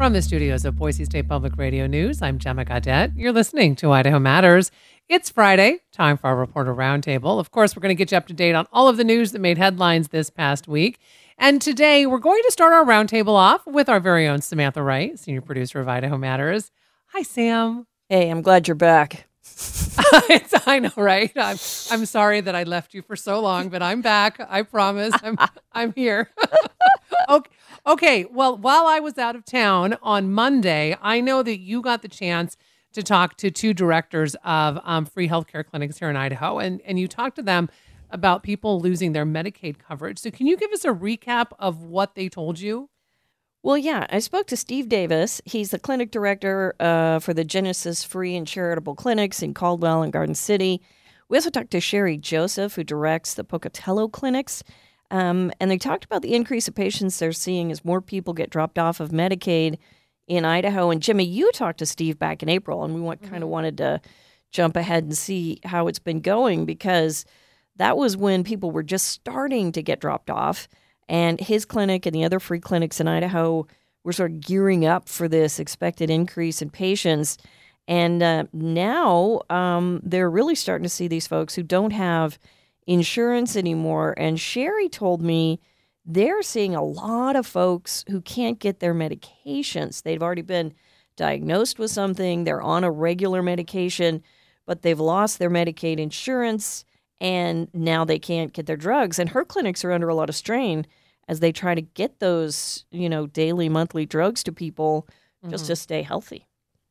From the studios of Boise State Public Radio News, I'm Gemma Gaudette. You're listening to Idaho Matters. It's Friday, time for our Reporter Roundtable. Of course, we're going to get you up to date on all of the news that made headlines this past week. And today, we're going to start our roundtable off with our very own Samantha Wright, senior producer of Idaho Matters. Hi, Sam. Hey, I'm glad you're back. I know, right? I'm sorry that I left you for so long, but I'm back. I promise. I'm here. Okay. Well, while I was out of town on Monday, I know that you got the chance to talk to two directors of free healthcare clinics here in Idaho, and you talked to them about people losing their Medicaid coverage. So can you give us a recap of what they told you? Well, yeah, I spoke to Steve Davis. He's the clinic director for the Genesis Free and Charitable Clinics in Caldwell and Garden City. We also talked to Sherry Joseph, who directs the Pocatello Clinics. And they talked about the increase of patients they're seeing as more people get dropped off of Medicaid in Idaho. And Jimmy, you talked to Steve back in April, and we kind of wanted to jump ahead and see how it's been going, because that was when people were just starting to get dropped off. And his clinic and the other free clinics in Idaho were sort of gearing up for this expected increase in patients. And now they're really starting to see these folks who don't have insurance anymore. And Sherry told me they're seeing a lot of folks who can't get their medications. They've already been diagnosed with something. They're on a regular medication, but they've lost their Medicaid insurance, and now they can't get their drugs. And her clinics are under a lot of strain as they try to get those, daily, monthly drugs to people just to stay healthy.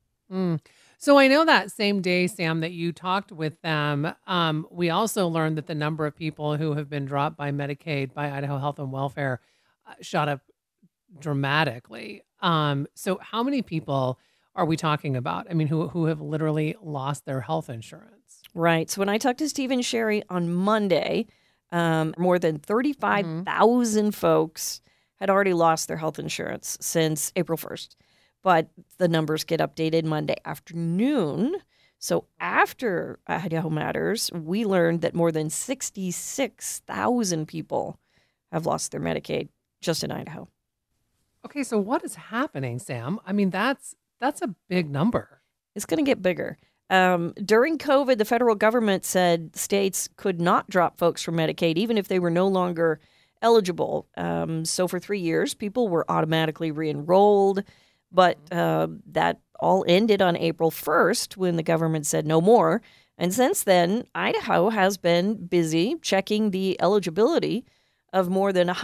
So I know that same day, Sam, that you talked with them, we also learned that the number of people who have been dropped by Medicaid, by Idaho Health and Welfare, shot up dramatically. So how many people are we talking about? I mean, who have literally lost their health insurance? Right. So when I talked to Steve and Sherry on Monday, more than 35,000 folks had already lost their health insurance since April 1st. But the numbers get updated Monday afternoon. So after Idaho Matters, we learned that more than 66,000 people have lost their Medicaid just in Idaho. Okay, so what is happening, Sam? I mean, that's a big number. It's going to get bigger. During COVID, the federal government said states could not drop folks from Medicaid, even if they were no longer eligible. So for 3 years, people were automatically re-enrolled. But that all ended on April 1st when the government said no more. And since then, Idaho has been busy checking the eligibility of more than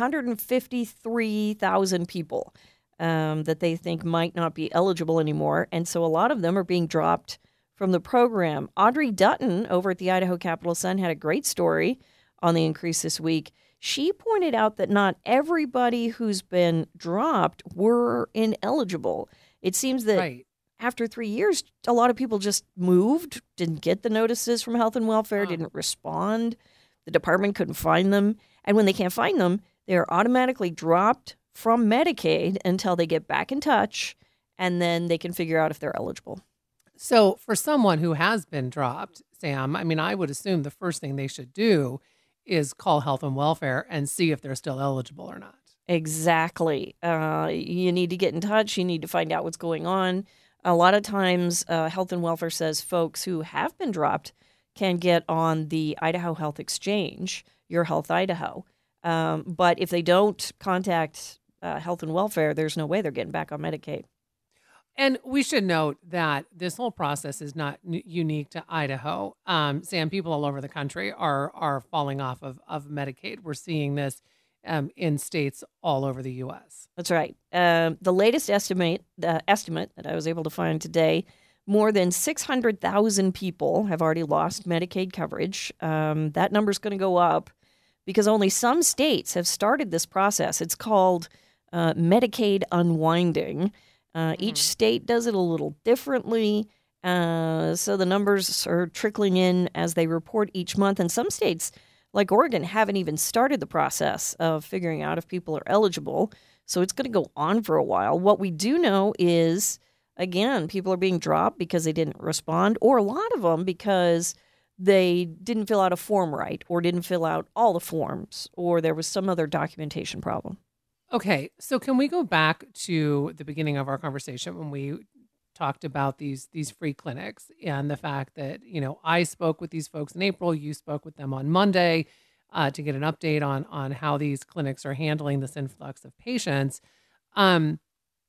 153,000 people that they think might not be eligible anymore. And so a lot of them are being dropped from the program. Audrey Dutton over at the Idaho Capital Sun had a great story on the increase this week. She pointed out that not everybody who's been dropped were ineligible. It seems that after 3 years, a lot of people just moved, didn't get the notices from Health and Welfare, didn't respond. The department couldn't find them. And when they can't find them, they're automatically dropped from Medicaid until they get back in touch, and then they can figure out if they're eligible. So for someone who has been dropped, Sam, I mean, I would assume the first thing they should do is call Health and Welfare and see if they're still eligible or not. Exactly. You need to get in touch. You need to find out what's going on. A lot of times, Health and Welfare says folks who have been dropped can get on the Idaho Health Exchange, Your Health Idaho. But if they don't contact Health and Welfare, there's no way they're getting back on Medicaid. And we should note that this whole process is not unique to Idaho. Sam, people all over the country are falling off of Medicaid. We're seeing this in states all over the U.S. That's right. The latest estimate that I was able to find today, more than 600,000 people have already lost Medicaid coverage. That number's going to go up because only some states have started this process. It's called Medicaid unwinding. Each state does it a little differently, so the numbers are trickling in as they report each month. And some states, like Oregon, haven't even started the process of figuring out if people are eligible, so it's going to go on for a while. What we do know is, again, people are being dropped because they didn't respond, or a lot of them because they didn't fill out a form right, or didn't fill out all the forms, or there was some other documentation problem. Okay, so can we go back to the beginning of our conversation when we talked about these free clinics and the fact that, I spoke with these folks in April, you spoke with them on Monday, to get an update on how these clinics are handling this influx of patients. Um,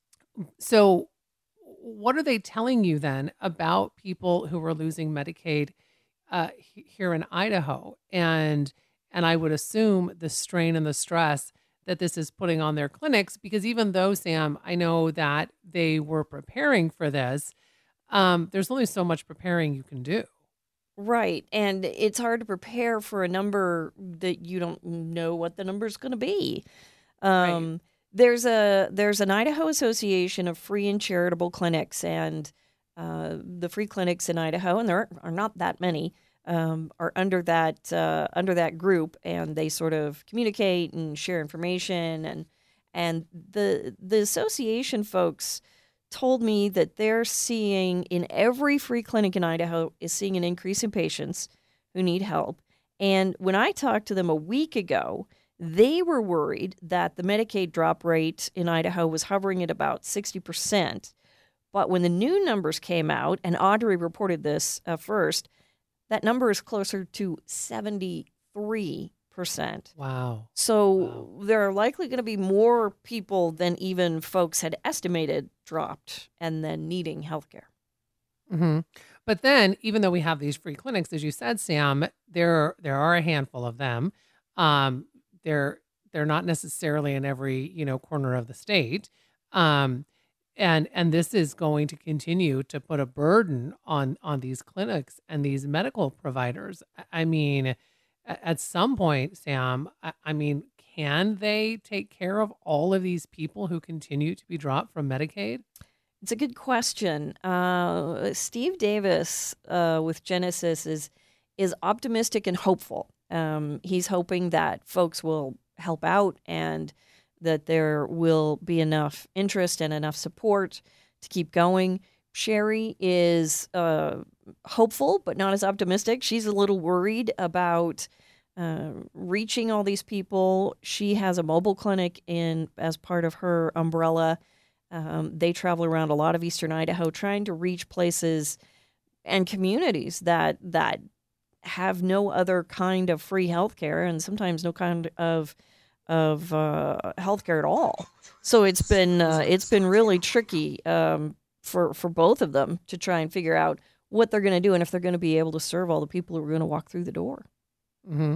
so what are they telling you then about people who are losing Medicaid here in Idaho? And I would assume the strain and the stress that this is putting on their clinics, because even though, Sam, I know that they were preparing for this, there's only so much preparing you can do. Right. And it's hard to prepare for a number that you don't know what the number is going to be. Right. There's an Idaho Association of Free and Charitable Clinics, and the free clinics in Idaho, and there are not that many, are under that group, and they sort of communicate and share information, and the association folks told me that they're seeing in every free clinic in Idaho is seeing an increase in patients who need help. And when I talked to them a week ago, they were worried that the Medicaid drop rate in Idaho was hovering at about 60%. But when the new numbers came out, and Audrey reported this first, that number is closer to 73%. Wow. So Wow. there are likely going to be more people than even folks had estimated dropped and then needing health care. hmm But then, even though we have these free clinics, as you said, Sam, there are a handful of them. Um, they're not necessarily in every corner of the state, um, and this is going to continue to put a burden on these clinics and these medical providers. I mean, at some point, Sam, I mean, can they take care of all of these people who continue to be dropped from Medicaid? It's a good question. Steve Davis with Genesis is optimistic and hopeful. He's hoping that folks will help out and that there will be enough interest and enough support to keep going. Sherry is hopeful, but not as optimistic. She's a little worried about reaching all these people. She has a mobile clinic as part of her umbrella. They travel around a lot of eastern Idaho trying to reach places and communities that have no other kind of free health care, and sometimes no kind of health care at all. So it's been really tricky for both of them to try and figure out what they're going to do and if they're going to be able to serve all the people who are going to walk through the door. hmm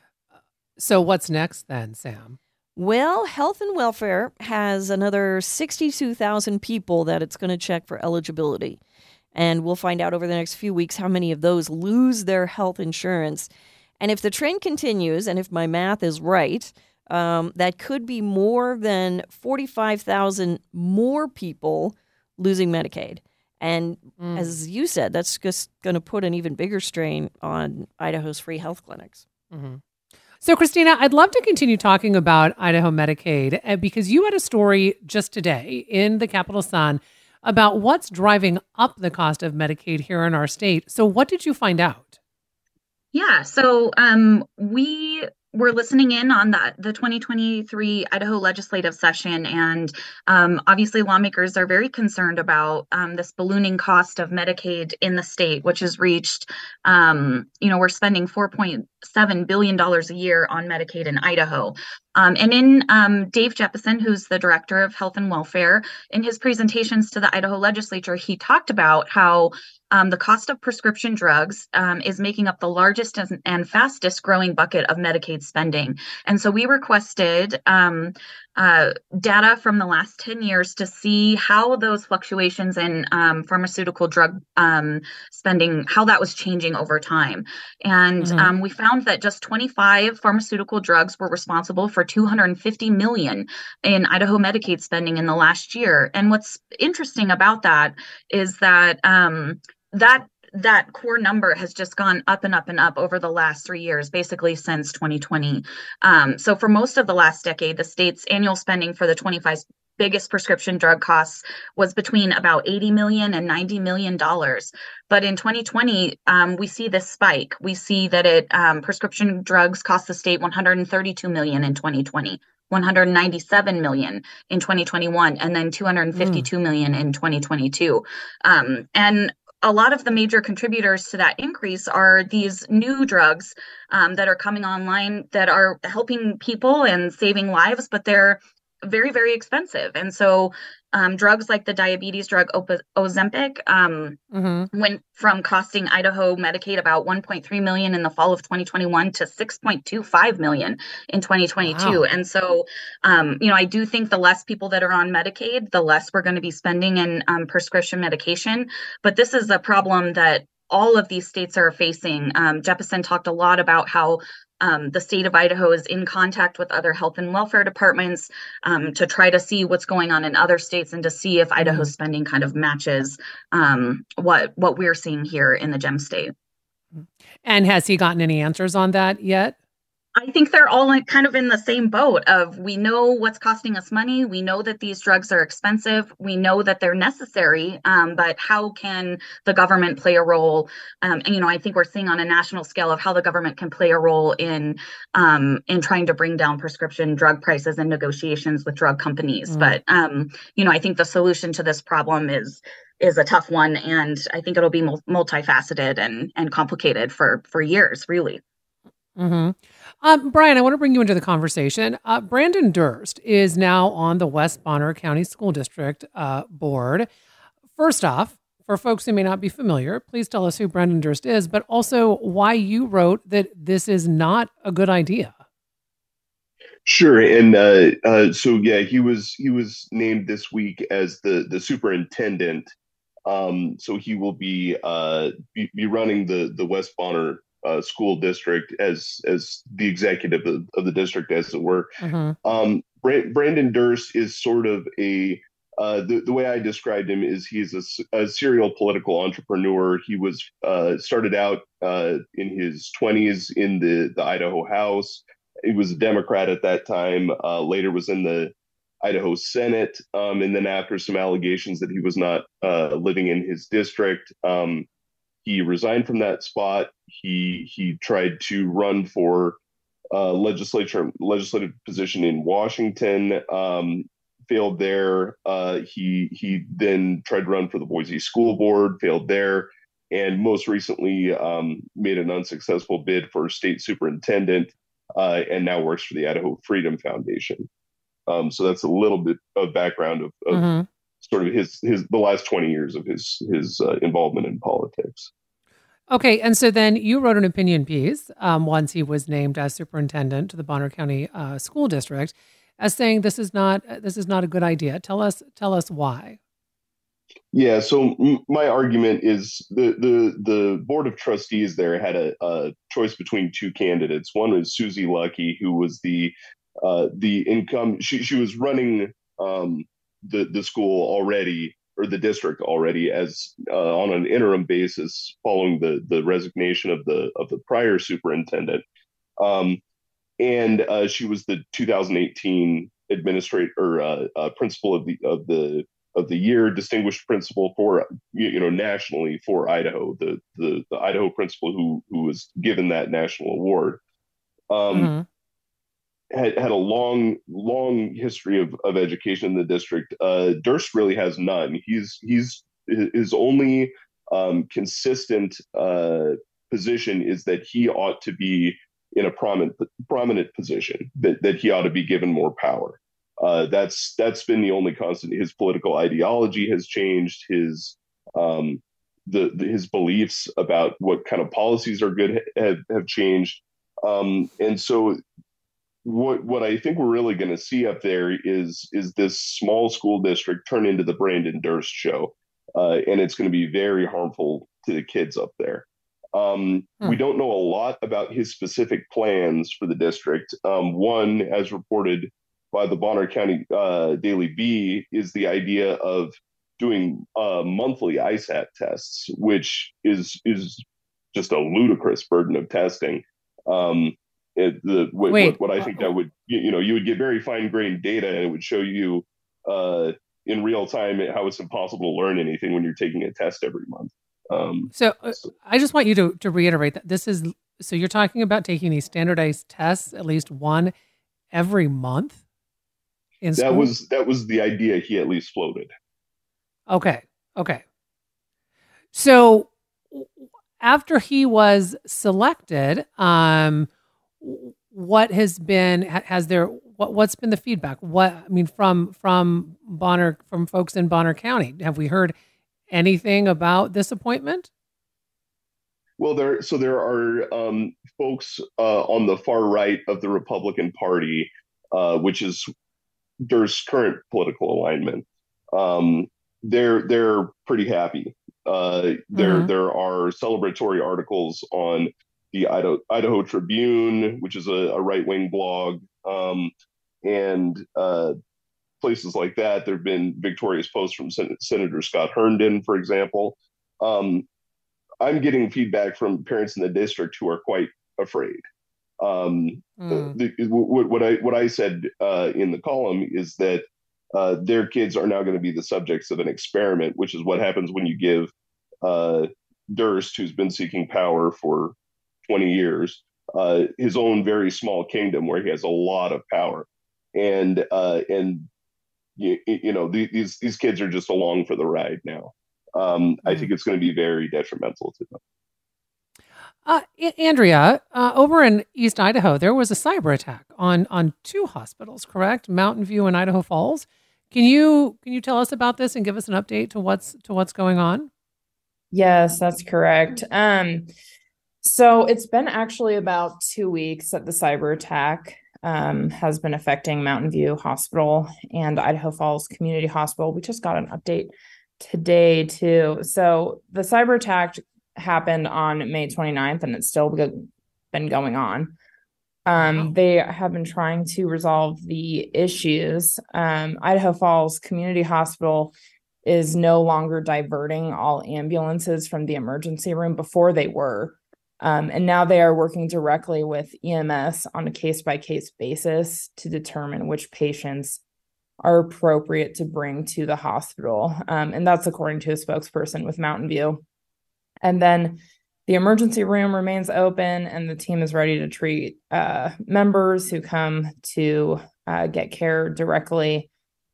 So what's next then, Sam? Well, Health and Welfare has another 62,000 people that it's going to check for eligibility. And we'll find out over the next few weeks how many of those lose their health insurance. And if the trend continues, and if my math is right, that could be more than 45,000 more people losing Medicaid. And as you said, that's just going to put an even bigger strain on Idaho's free health clinics. Mm-hmm. So, Christina, I'd love to continue talking about Idaho Medicaid because you had a story just today in the Capital Sun about what's driving up the cost of Medicaid here in our state. So what did you find out? Yeah, so we were listening in on the 2023 Idaho legislative session, and obviously lawmakers are very concerned about this ballooning cost of Medicaid in the state, which has reached, we're spending $4.7 billion a year on Medicaid in Idaho. And in Dave Jeppesen, who's the director of Health and Welfare, in his presentations to the Idaho legislature, he talked about how the cost of prescription drugs is making up the largest and fastest growing bucket of Medicaid spending. And so we requested data from the last 10 years to see how those fluctuations in pharmaceutical drug spending, how that was changing over time. And we found that just 25 pharmaceutical drugs were responsible for $250 million in Idaho Medicaid spending in the last year. And what's interesting about that is that that core number has just gone up and up and up over the last 3 years, basically since 2020. So for most of the last decade, the state's annual spending for the 25 biggest prescription drug costs was between about $80 million and $90 million. But in 2020, we see this spike. We see that prescription drugs cost the state $132 million in 2020. 197 million in 2021, and then 252 million in 2022. And a lot of the major contributors to that increase are these new drugs that are coming online that are helping people and saving lives, but they're very, very expensive. And so drugs like the diabetes drug Ozempic went from costing Idaho Medicaid about 1.3 million in the fall of 2021 to 6.25 million in 2022. Wow. And so, I do think the less people that are on Medicaid, the less we're going to be spending in prescription medication. But this is a problem that all of these states are facing. Jeppesen talked a lot about how the state of Idaho is in contact with other health and welfare departments to try to see what's going on in other states and to see if Idaho's spending kind of matches what we're seeing here in the Gem State. And has he gotten any answers on that yet? I think they're all kind of in the same boat of, we know what's costing us money. We know that these drugs are expensive. We know that they're necessary, but how can the government play a role? And, I think we're seeing on a national scale of how the government can play a role in trying to bring down prescription drug prices and negotiations with drug companies. But, I think the solution to this problem is a tough one. And I think it'll be multifaceted and complicated for years, really. Brian, I want to bring you into the conversation. Brandon Durst is now on the West Bonner County School District board. First off, for folks who may not be familiar, please tell us who Brandon Durst is, but also why you wrote that this is not a good idea. Sure, and he was named this week as the superintendent. So he will be running the West Bonner school district as the executive of the district, as it were. Brandon Durst is sort of the way I described him is he's a serial political entrepreneur. He was started out in his 20s in the Idaho House. He was a Democrat at that time. Later was in the Idaho Senate, and then after some allegations that he was not living in his district, he resigned from that spot. He tried to run for legislative position in Washington, failed there. He then tried to run for the Boise School Board, failed there, and most recently made an unsuccessful bid for state superintendent, and now works for the Idaho Freedom Foundation. So that's a little bit of background of sort of the last 20 years of his involvement in politics. Okay, and so then you wrote an opinion piece once he was named as superintendent to the Bonner County School District, as saying this is not a good idea. Tell us why. Yeah, so my argument is the board of trustees there had a choice between two candidates. One was Susie Luckey, who was the income. She was running the school already, or the district already, as on an interim basis following the resignation of the prior superintendent, and she was the 2018 principal of the year, distinguished principal for nationally for Idaho, the Idaho principal who was given that national award. Had a long history of education in the district. Durst really has none. His only consistent position is that he ought to be in a prominent position, that he ought to be given more power. That's been the only constant. His political ideology has changed. His beliefs about what kind of policies are good have changed. And so what I think we're really going to see up there is this small school district turn into the Brandon Durst show. And it's going to be very harmful to the kids up there. We don't know a lot about his specific plans for the district. One, as reported by the Bonner County Daily Bee, is the idea of doing monthly ISAT tests, which is just a ludicrous burden of testing. What I think that would, you would get very fine-grained data, and it would show you in real time how it's impossible to learn anything when you're taking a test every month. So I just want you to reiterate that so you're talking about taking these standardized tests, at least one every month? in school? That was the idea he at least floated. Okay. Okay. So after he was selected, what has been, what's been the feedback? From folks in Bonner County, have we heard anything about this appointment? Well, there are folks on the far right of the Republican Party, which is Durst's current political alignment. They're pretty happy. There are celebratory articles on the Idaho Tribune, which is a right-wing blog, and places like that. There have been victorious posts from Senator Scott Herndon, for example. I'm getting feedback from parents in the district who are quite afraid. What I said in the column is that their kids are now going to be the subjects of an experiment, which is what happens when you give Durst, who's been seeking power for 20 years, his own very small kingdom where he has a lot of power, and these kids are just along for the ride now. I think it's going to be very detrimental to them. Andrea, over in East Idaho, there was a cyber attack on two hospitals, correct? Mountain View and Idaho Falls. Can you tell us about this and give us an update to what's going on? Yes, that's correct. So it's been actually about 2 weeks that the cyber attack has been affecting Mountain View Hospital and Idaho Falls Community Hospital. We just got an update today too. So the cyber attack happened on May 29th and it's still been going on. They have been trying to resolve the issues. Idaho Falls Community Hospital is no longer diverting all ambulances from the emergency room. Before they were. And now they are working directly with EMS on a case-by-case basis to determine which patients are appropriate to bring to the hospital. And that's according to a spokesperson with Mountain View. And then the emergency room remains open and the team is ready to treat members who come to get care directly.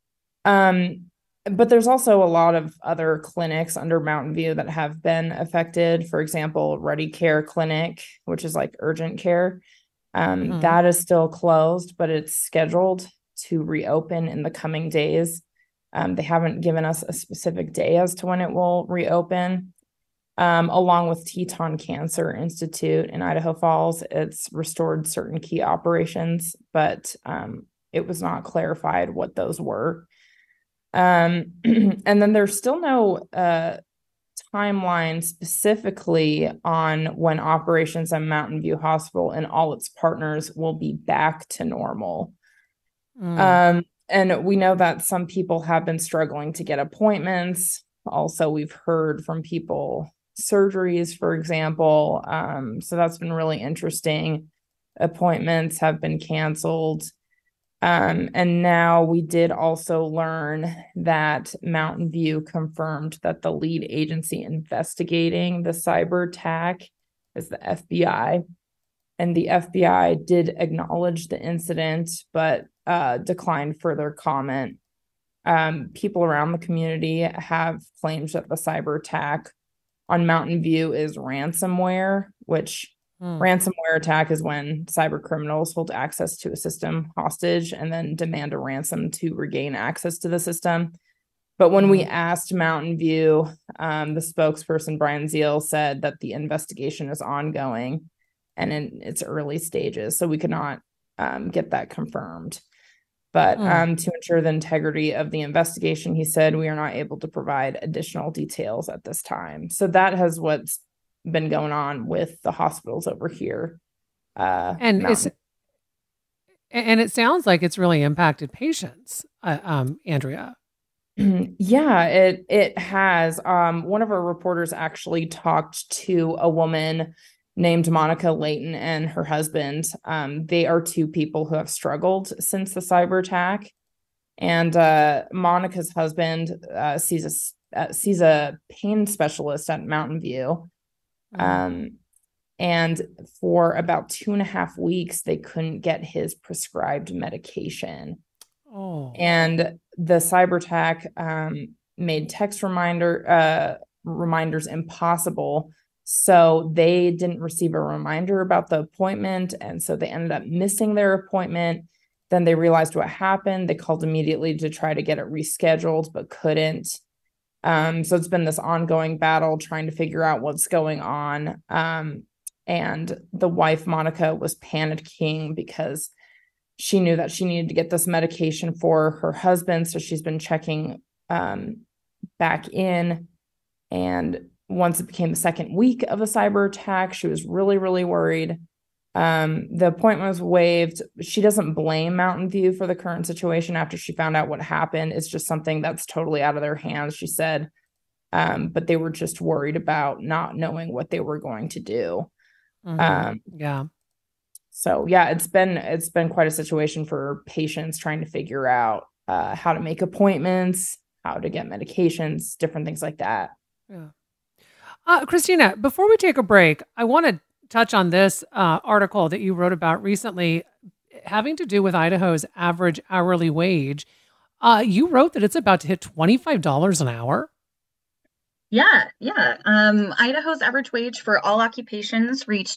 But there's also a lot of other clinics under Mountain View that have been affected. For example, Ready Care Clinic, which is like urgent care. That is still closed, but it's scheduled to reopen in the coming days. They haven't given us a specific day as to when it will reopen. Along with Teton Cancer Institute in Idaho Falls, it's restored certain key operations, but it was not clarified what those were. And then there's still no timeline specifically on when operations at Mountain View Hospital and all its partners will be back to normal. And we know that some people have been struggling to get appointments. Also, we've heard from people surgeries, for example. So that's been really interesting. Appointments have been canceled. And now we did also learn that Mountain View confirmed that the lead agency investigating the cyber attack is the FBI. And the FBI did acknowledge the incident, but declined further comment. People around the community have claimed that the cyber attack on Mountain View is ransomware, which ransomware attack is when cyber criminals hold access to a system hostage and then demand a ransom to regain access to the system. But when we asked Mountain View, the spokesperson, Brian Zeal, said that the investigation is ongoing and in its early stages. So we could not get that confirmed. But to ensure the integrity of the investigation, he said, we are not able to provide additional details at this time. So that has what's been going on with the hospitals over here. And it sounds like it's really impacted patients, Andrea. Yeah, it has. One of our reporters actually talked to a woman named Monica Layton and her husband. They are two people who have struggled since the cyber attack. And Monica's husband sees a pain specialist at Mountain View. And for about 2.5 weeks, they couldn't get his prescribed medication. Oh. And the cyber attack made text reminders impossible. So they didn't receive a reminder about the appointment. And so they ended up missing their appointment. Then they realized what happened. They called immediately to try to get it rescheduled, but couldn't. So it's been this ongoing battle trying to figure out what's going on. And the wife, Monica, was panicking because she knew that she needed to get this medication for her husband. So she's been checking back in. And once it became the second week of the cyber attack, she was really, really worried. The appointment was waived. She doesn't blame Mountain View for the current situation after she found out what happened. It's just something that's totally out of their hands, she said. But they were just worried about not knowing what they were going to do. Yeah. So yeah, it's been quite a situation for patients trying to figure out how to make appointments, how to get medications, different things like that. Yeah. Christina, before we take a break, I want to touch on this article that you wrote about recently having to do with Idaho's average hourly wage. You wrote that it's about to hit $25 an hour. Yeah. Idaho's average wage for all occupations reached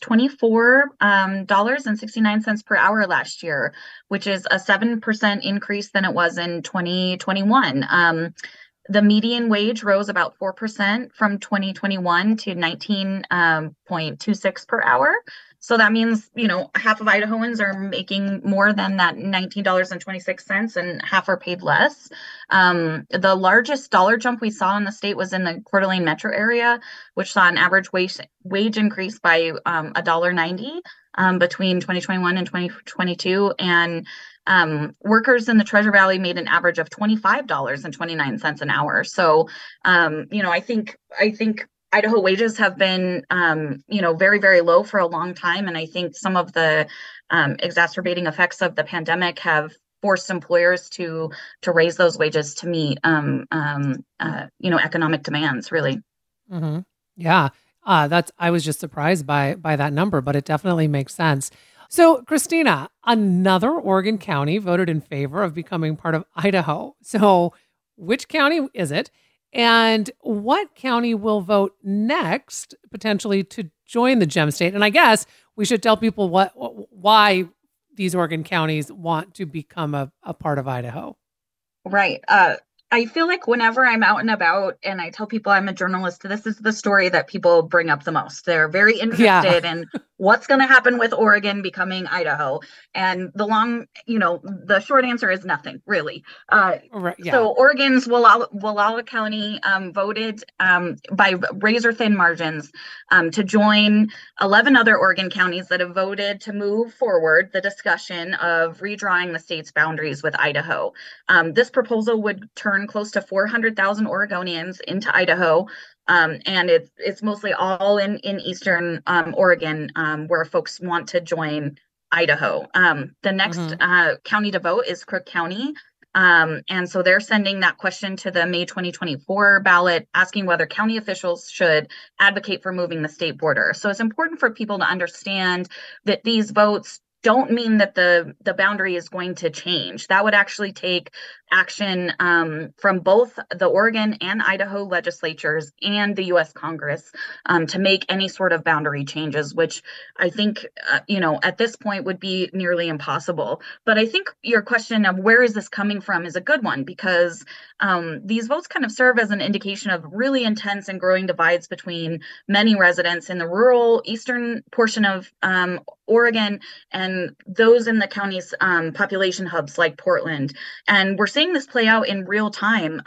$24.69 per hour last year, which is a 7% increase than it was in 2021. The median wage rose about 4% from 2021 to 19.26 per hour. So that means, half of Idahoans are making more than that $19.26 and half are paid less. The largest dollar jump we saw in the state was in the Coeur d'Alene metro area, which saw an average wage increase by $1.90 between 2021 and 2022. And workers in the Treasure Valley made an average of $25.29 an hour. So, I think Idaho wages have been, very, very low for a long time. And I think some of the exacerbating effects of the pandemic have forced employers to raise those wages to meet, economic demands, really. Mm-hmm. Yeah. I was just surprised by that number, but it definitely makes sense. So, Christina, another Oregon county voted in favor of becoming part of Idaho. So, which county is it? And what county will vote next, potentially, to join the Gem State? And I guess we should tell people why these Oregon counties want to become a part of Idaho. Right. I feel like whenever I'm out and about and I tell people I'm a journalist, this is the story that people bring up the most. They're very interested in what's going to happen with Oregon becoming Idaho. And the short answer is nothing, really. So Oregon's Walla County voted by razor-thin margins to join 11 other Oregon counties that have voted to move forward the discussion of redrawing the state's boundaries with Idaho. This proposal would turn close to 400,000 Oregonians into Idaho. And it's mostly all in Eastern Oregon, where folks want to join Idaho. The next county to vote is Crook County. And so they're sending that question to the May 2024 ballot, asking whether county officials should advocate for moving the state border. So it's important for people to understand that these votes don't mean that the boundary is going to change. That would actually take action from both the Oregon and Idaho legislatures and the U.S. Congress to make any sort of boundary changes, which I think, at this point would be nearly impossible. But I think your question of where is this coming from is a good one, because these votes kind of serve as an indication of really intense and growing divides between many residents in the rural eastern portion of Oregon and those in the county's population hubs like Portland. And we're seeing this play out in real time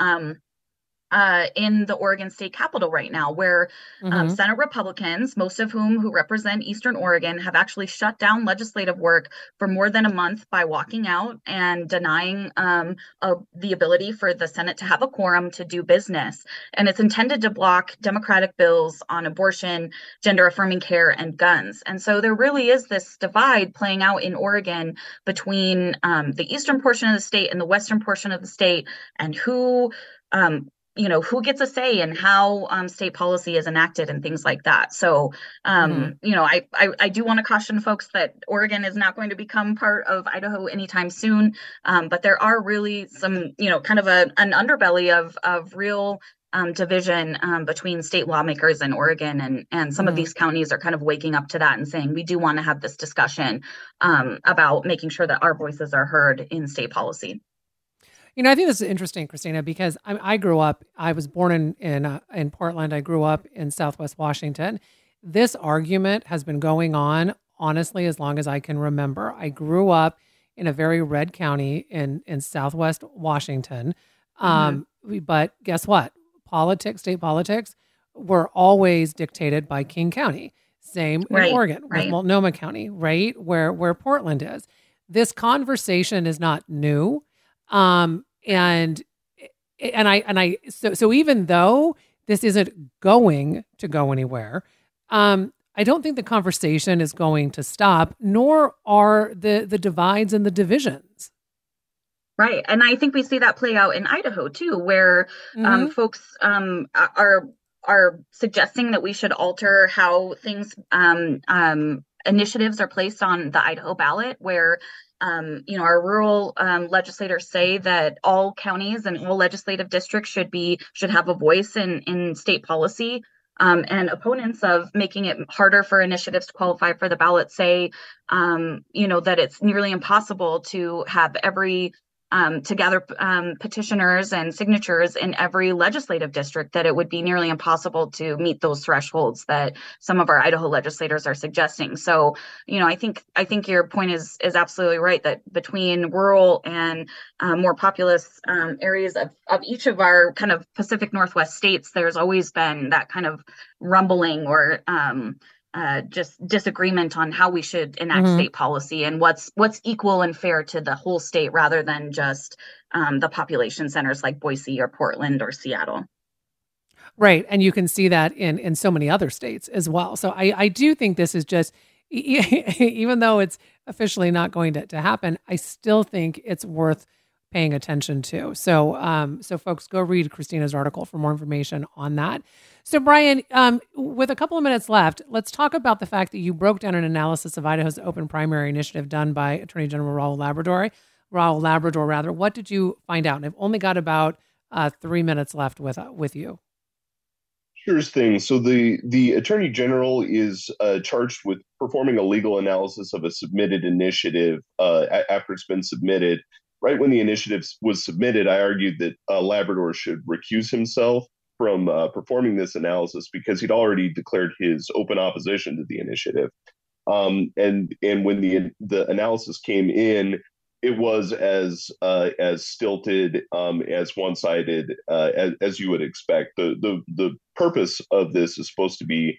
in the Oregon State Capitol right now, where Senate Republicans, most of who represent Eastern Oregon, have actually shut down legislative work for more than a month by walking out and denying the ability for the Senate to have a quorum to do business. And it's intended to block Democratic bills on abortion, gender-affirming care, and guns. And so there really is this divide playing out in Oregon between the eastern portion of the state and the western portion of the state, and who who gets a say in how state policy is enacted and things like that. So, I do want to caution folks that Oregon is not going to become part of Idaho anytime soon. But there are really some, kind of an underbelly of real division between state lawmakers in Oregon, and some of these counties are kind of waking up to that and saying, we do want to have this discussion about making sure that our voices are heard in state policy. I think this is interesting, Christina, because I was born in Portland. I grew up in Southwest Washington. This argument has been going on, honestly, as long as I can remember. I grew up in a very red county in Southwest Washington. But guess what? State politics were always dictated by King County. Same in Oregon with Multnomah County, right? Where Portland is. This conversation is not new. So even though this isn't going to go anywhere, I don't think the conversation is going to stop, nor are the divides and the divisions. Right. And I think we see that play out in Idaho too, where folks are suggesting that we should alter how things initiatives are placed on the Idaho ballot, where our rural legislators say that all counties and all legislative districts should have a voice in state policy. And opponents of making it harder for initiatives to qualify for the ballot say, that it's nearly impossible to have to gather petitioners and signatures in every legislative district, that it would be nearly impossible to meet those thresholds that some of our Idaho legislators are suggesting. So, I think your point is absolutely right, that between rural and more populous areas of each of our kind of Pacific Northwest states, there's always been that kind of rumbling or just disagreement on how we should enact state policy and what's equal and fair to the whole state, rather than just the population centers like Boise or Portland or Seattle. Right. And you can see that in so many other states as well. So I do think this is just, even though it's officially not going to happen, I still think it's worth paying attention to. So folks, go read Christina's article for more information on that. So Brian, with a couple of minutes left, let's talk about the fact that you broke down an analysis of Idaho's open primary initiative done by Attorney General Raul Labrador. What did you find out? And I've only got about 3 minutes left with you. Sure thing. So the Attorney General is charged with performing a legal analysis of a submitted initiative after it's been submitted. Right when the initiative was submitted, I argued that Labrador should recuse himself from performing this analysis because he'd already declared his open opposition to the initiative. And when the analysis came in, it was as stilted, as one-sided as you would expect. The purpose of this is supposed to be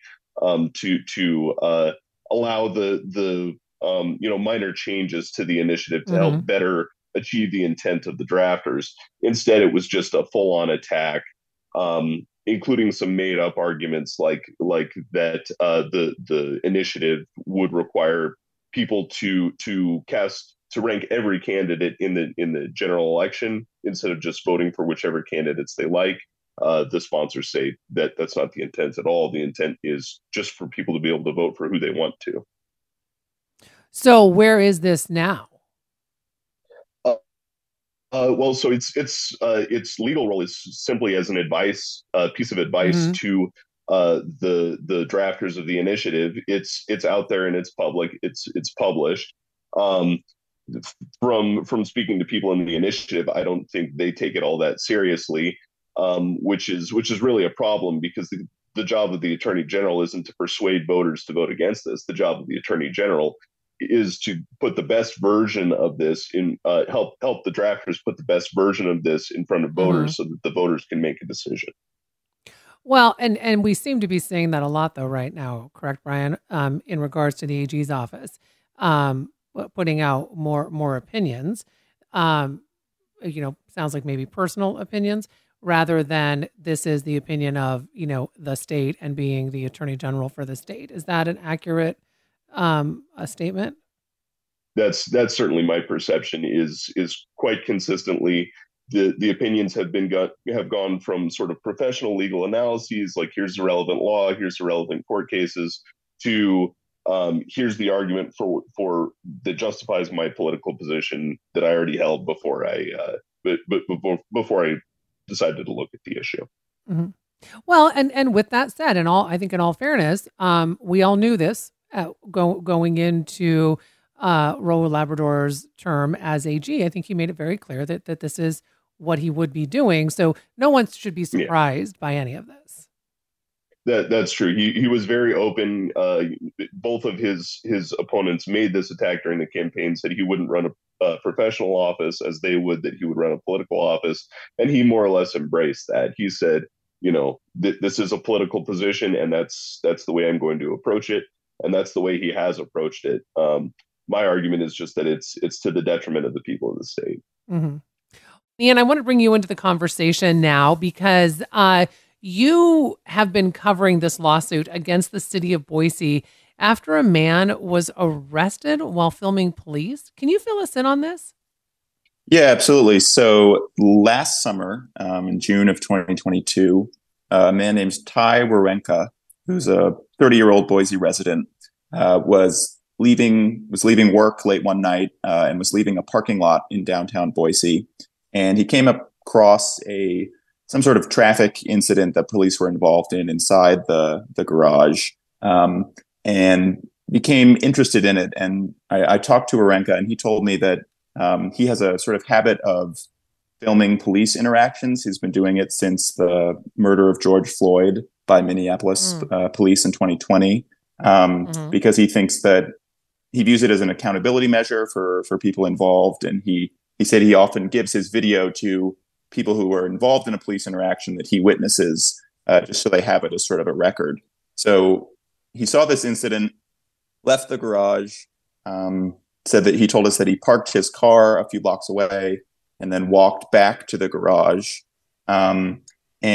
to allow the minor changes to the initiative to help better achieve the intent of the drafters. Instead, it was just a full-on attack, including some made-up arguments like that the initiative would require people to rank every candidate in the general election instead of just voting for whichever candidates they like. The sponsors say that that's not the intent at all. The intent is just for people to be able to vote for who they want to. So where is this now? So its legal role is simply as an piece of advice to the drafters of the initiative. It's out there and it's public. It's published. From speaking to people in the initiative, I don't think they take it all that seriously, which is really a problem, because the job of the Attorney General isn't to persuade voters to vote against this. The job of the Attorney General is to put the best version of this in, help the drafters put the best version of this in front of voters so that the voters can make a decision. Well, and we seem to be saying that a lot though right now, correct, Brian, in regards to the AG's office, putting out more opinions, sounds like maybe personal opinions, rather than this is the opinion of, the state and being the Attorney General for the state. Is that an accurate a statement? That's certainly my perception. Is quite consistently the opinions have gone from sort of professional legal analyses, like here's the relevant law, here's the relevant court cases, to here's the argument for that justifies my political position that I already held before I decided to look at the issue. Mm-hmm. Well, and with that said, I think in all fairness, we all knew this going into Roe Labrador's term as AG. I think he made it very clear that this is what he would be doing. So no one should be surprised by any of this. That's true. He was very open. Both of his opponents made this attack during the campaign, said he wouldn't run a professional office as they would, that he would run a political office. And he more or less embraced that. He said, this is a political position, and that's the way I'm going to approach it. And that's the way he has approached it. My argument is just that it's to the detriment of the people of the state. Mm-hmm. Ian, I want to bring you into the conversation now because you have been covering this lawsuit against the city of Boise after a man was arrested while filming police. Can you fill us in on this? Yeah, absolutely. So last summer, in June of 2022, a man named Ty Warenka, who's a 30-year-old Boise resident, was leaving work late one night and was leaving a parking lot in downtown Boise. And he came across some sort of traffic incident that police were involved in inside the garage, and became interested in it. And I talked to Warenka, and he told me that he has a sort of habit of filming police interactions. He's been doing it since the murder of George Floyd by Minneapolis police in 2020, because he thinks that he views it as an accountability measure for people involved. And he said he often gives his video to people who were involved in a police interaction that he witnesses, just so they have it as sort of a record. So he saw this incident, left the garage, said that he told us that he parked his car a few blocks away and then walked back to the garage. And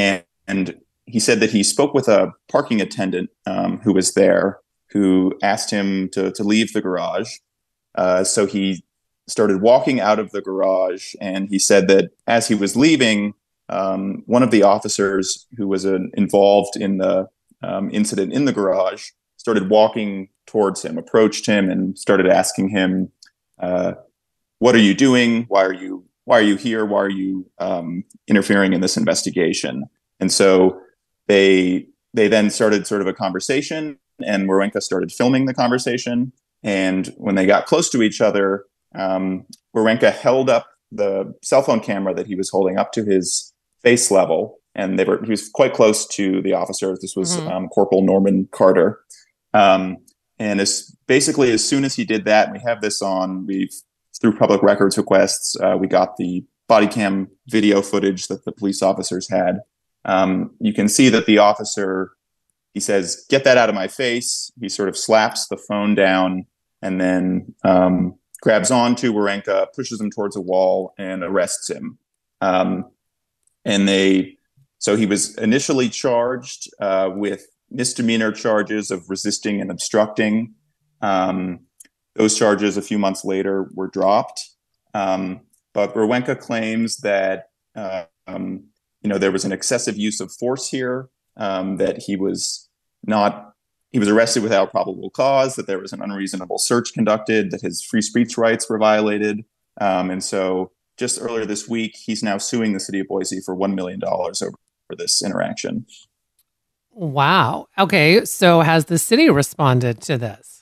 he said that he spoke with a parking attendant who was there, who asked him to leave the garage. So he started walking out of the garage, and he said that as he was leaving, one of the officers who was involved in the incident in the garage started walking towards him, approached him, and started asking him, "What are you doing? Why are you here? Why are you interfering in this investigation?" And so they then started sort of a conversation, and Warenka started filming the conversation. And when they got close to each other, Warenka held up the cell phone camera that he was holding up to his face level, and he was quite close to the officer. This was Corporal Norman Carter. And basically as soon as he did that, and we have this through public records requests, we got the body cam video footage that the police officers had. You can see that the officer, he says, "Get that out of my face." He sort of slaps the phone down and then grabs onto Warenka, pushes him towards a wall, and arrests him. So he was initially charged with misdemeanor charges of resisting and obstructing. Those charges a few months later were dropped. But Warenka claims that there was an excessive use of force here, that he was arrested without probable cause, that there was an unreasonable search conducted, that his free speech rights were violated. And so just earlier this week, he's now suing the city of Boise for $1 million over this interaction. Wow. Okay. So has the city responded to this?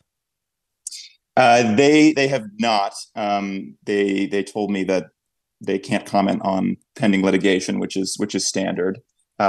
They have not. They told me that they can't comment on pending litigation, which is standard.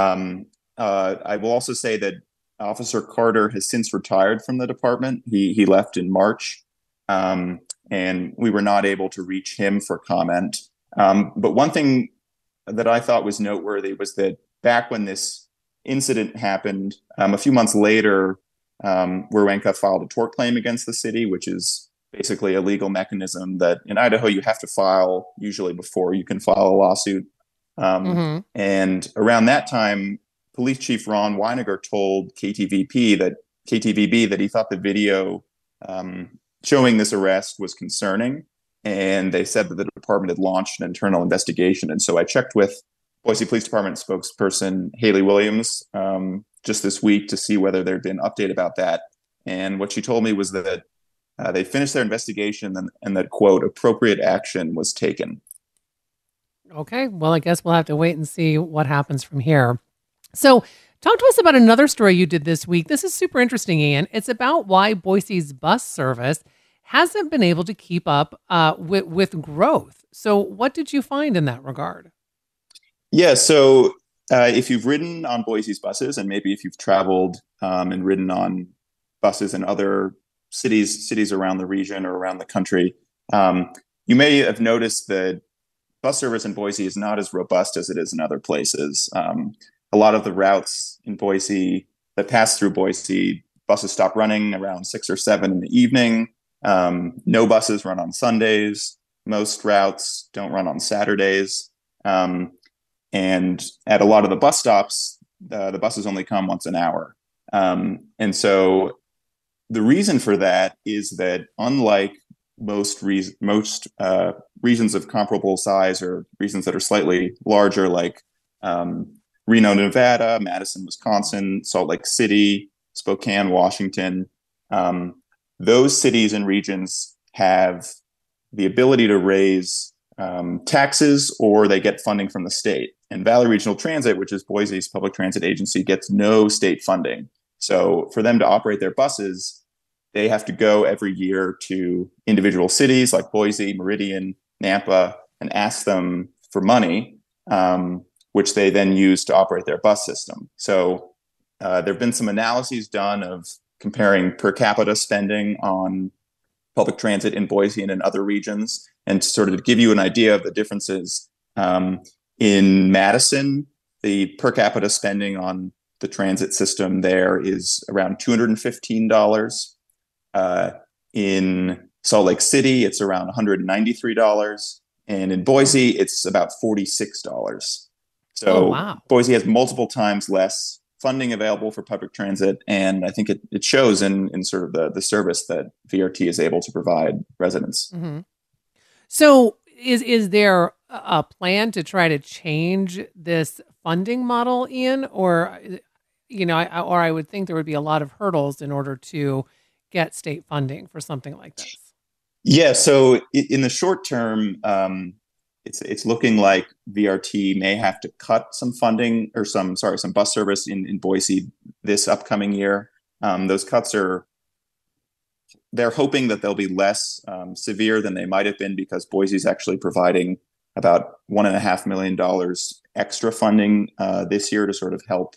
I will also say that Officer Carter has since retired from the department. He left in March, and we were not able to reach him for comment. But one thing that I thought was noteworthy was that back when this incident happened, a few months later, Warenka filed a tort claim against the city, which is basically a legal mechanism that in Idaho you have to file usually before you can file a lawsuit. And around that time, Police Chief Ron Weininger told KTVB that he thought the video showing this arrest was concerning. and they said that the department had launched an internal investigation. And so I checked with Boise Police Department spokesperson Haley Williams just this week to see whether there'd been an update about that. And what she told me was that they finished their investigation and that, quote, appropriate action was taken. Okay, well, I guess we'll have to wait and see what happens from here. So talk to us about another story you did this week. This is super interesting, Ian. It's about why Boise's bus service hasn't been able to keep up with growth. So what did you find in that regard? Yeah, so if you've ridden on Boise's buses, and maybe if you've traveled and ridden on buses in other cities around the region or around the country, you may have noticed that bus service in Boise is not as robust as it is in other places. A lot of the routes in Boise that pass through Boise, buses stop running around 6 or 7 in the evening. No buses run on Sundays. Most routes don't run on Saturdays. And at a lot of the bus stops, the buses only come once an hour. And so the reason for that is that unlike most regions of comparable size or regions that are slightly larger, like Reno, Nevada, Madison, Wisconsin, Salt Lake City, Spokane, Washington, those cities and regions have the ability to raise taxes, or they get funding from the state. And Valley Regional Transit, which is Boise's public transit agency, gets no state funding. So for them to operate their buses, they have to go every year to individual cities like Boise, Meridian, Nampa, and ask them for money, which they then use to operate their bus system. So there have been some analyses done of comparing per capita spending on public transit in Boise and in other regions, and sort of to give you an idea of the differences. In Madison, the per capita spending on the transit system there is around $215. In Salt Lake City, it's around $193. And in Boise, it's about $46. So wow. Boise has multiple times less funding available for public transit. And I think it shows in sort of the service that VRT is able to provide residents. Mm-hmm. So is there a plan to try to change this funding model, Ian? Or, I would think there would be a lot of hurdles in order to get state funding for something like this. Yeah. So in the short term, it's looking like VRT may have to cut some funding or some bus service in Boise this upcoming year. Those cuts they're hoping that they'll be less severe than they might have been, because Boise is actually providing about $1.5 million extra funding this year to sort of help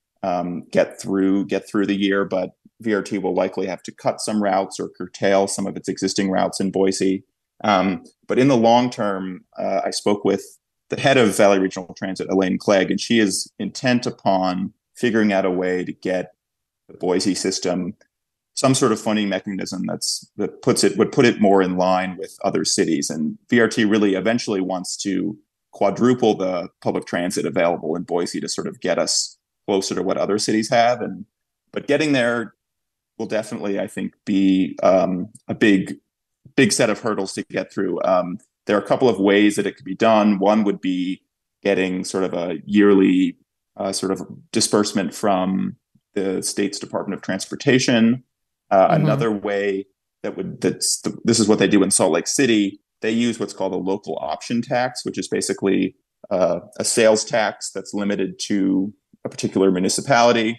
get through the year. But VRT will likely have to cut some routes or curtail some of its existing routes in Boise. But in the long term, I spoke with the head of Valley Regional Transit, Elaine Clegg, and she is intent upon figuring out a way to get the Boise system some sort of funding mechanism that would put it more in line with other cities. And VRT really eventually wants to quadruple the public transit available in Boise to sort of get us closer to what other cities have. But getting there will definitely, I think, be a big set of hurdles to get through. There are a couple of ways that it could be done. One would be getting sort of a yearly sort of disbursement from the state's Department of Transportation. Another way this is what they do in Salt Lake City. They use what's called a local option tax, which is basically a sales tax that's limited to a particular municipality,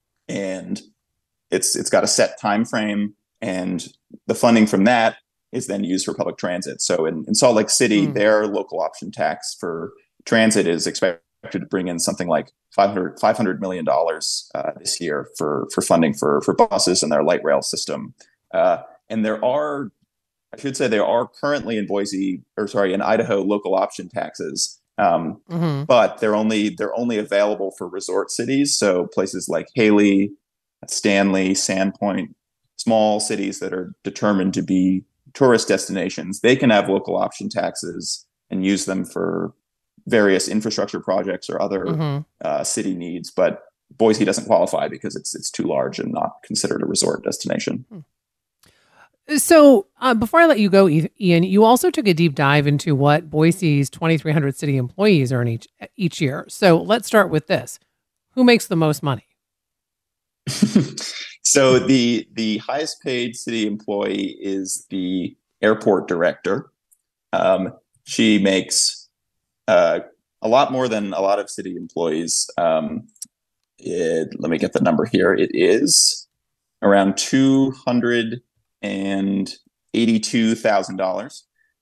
and it's got a set time frame, and the funding from that is then used for public transit. So in Salt Lake City, their local option tax for transit is expected to bring in something like $500 million this year for funding for buses and their light rail system. And there are currently in Idaho, local option taxes, but they're only available for resort cities. So places like Haley, Stanley, Sandpoint, small cities that are determined to be tourist destinations, they can have local option taxes and use them for various infrastructure projects or other city needs. But Boise doesn't qualify because it's too large and not considered a resort destination. So before I let you go, Ian, you also took a deep dive into what Boise's 2,300 city employees earn each year. So let's start with this. Who makes the most money? So the highest paid city employee is the airport director. She makes a lot more than a lot of city employees. Let me get the number here. It is around $282,000.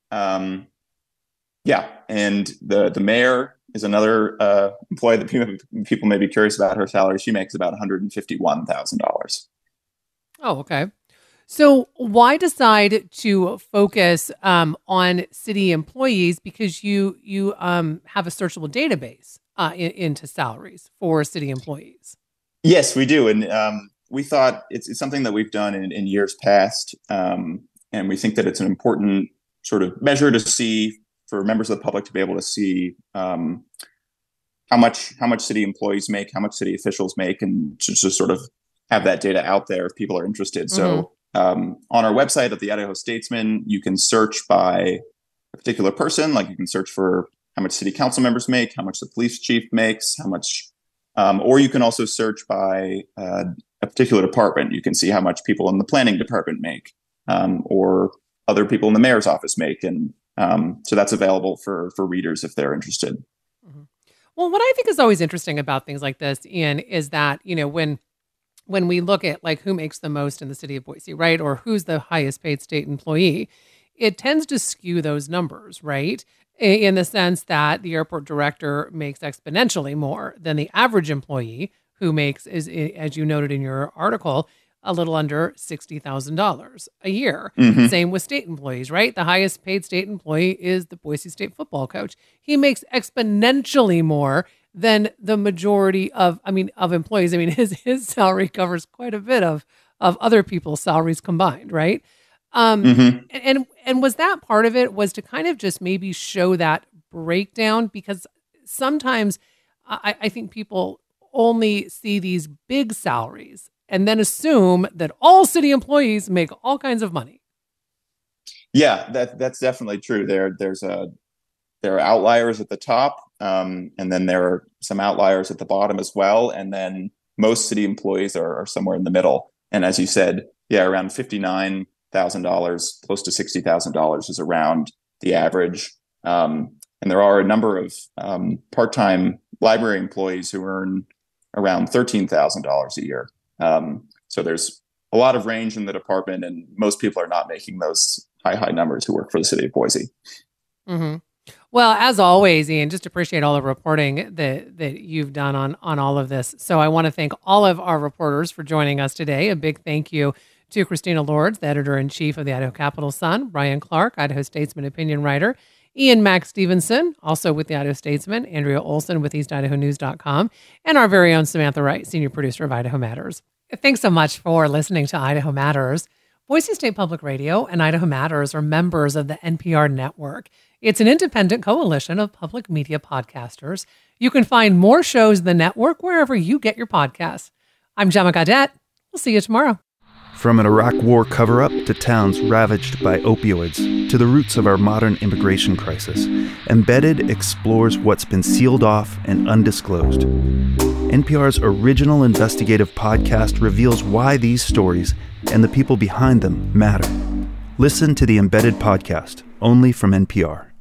Yeah, and the mayor is another employee that people may be curious about her salary. She makes about $151,000. Oh, okay. So why decide to focus on city employees? Because you have a searchable database into salaries for city employees. Yes, we do. And we thought it's something that we've done in years past. And we think that it's an important sort of measure to see for members of the public to be able to see how much city employees make, how much city officials make, and to just sort of have that data out there if people are interested. So on our website at the Idaho Statesman, you can search by a particular person. Like you can search for how much city council members make, how much the police chief makes, how much, or you can also search by a particular department. You can see how much people in the planning department make, or other people in the mayor's office make. And so that's available for readers if they're interested. Mm-hmm. Well, what I think is always interesting about things like this, Ian, is that, when we look at like who makes the most in the city of Boise, right? Or who's the highest paid state employee, it tends to skew those numbers, right? In the sense that the airport director makes exponentially more than the average employee who makes, is, as you noted in your article, a little under $60,000 a year. Mm-hmm. Same with state employees, right? The highest paid state employee is the Boise State football coach. He makes exponentially more than the majority of employees. I mean, his salary covers quite a bit of other people's salaries combined, right? And was that part of it, was to kind of just maybe show that breakdown? Because sometimes I think people only see these big salaries and then assume that all city employees make all kinds of money. Yeah, that's definitely true. There are outliers at the top, and then there are some outliers at the bottom as well. And then most city employees are somewhere in the middle. And as you said, around $59,000, close to $60,000 is around the average. And there are a number of part-time library employees who earn around $13,000 a year. So there's a lot of range in the department, and most people are not making those high numbers who work for the city of Boise. Mm-hmm. Well, as always, Ian, just appreciate all the reporting that you've done on all of this. So I want to thank all of our reporters for joining us today. A big thank you to Christina Lords, the editor-in-chief of the Idaho Capital Sun, Brian Clark, Idaho Statesman opinion writer, Ian Max Stevenson, also with the Idaho Statesman, Andrea Olson with EastIdahoNews.com, and our very own Samantha Wright, senior producer of Idaho Matters. Thanks so much for listening to Idaho Matters. Boise State Public Radio and Idaho Matters are members of the NPR network. It's an independent coalition of public media podcasters. You can find more shows in the network wherever you get your podcasts. I'm Gemma Gaudette. We'll see you tomorrow. From an Iraq War cover-up to towns ravaged by opioids to the roots of our modern immigration crisis, Embedded explores what's been sealed off and undisclosed. NPR's original investigative podcast reveals why these stories and the people behind them matter. Listen to the Embedded podcast, only from NPR.